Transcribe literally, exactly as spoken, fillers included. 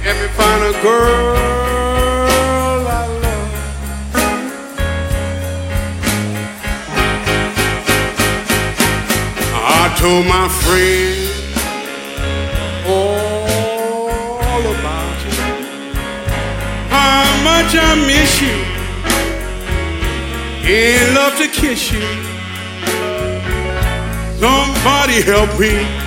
Let me find a girl I love. I told my friend all about you, how much I miss you, and love to kiss you. Somebody help me.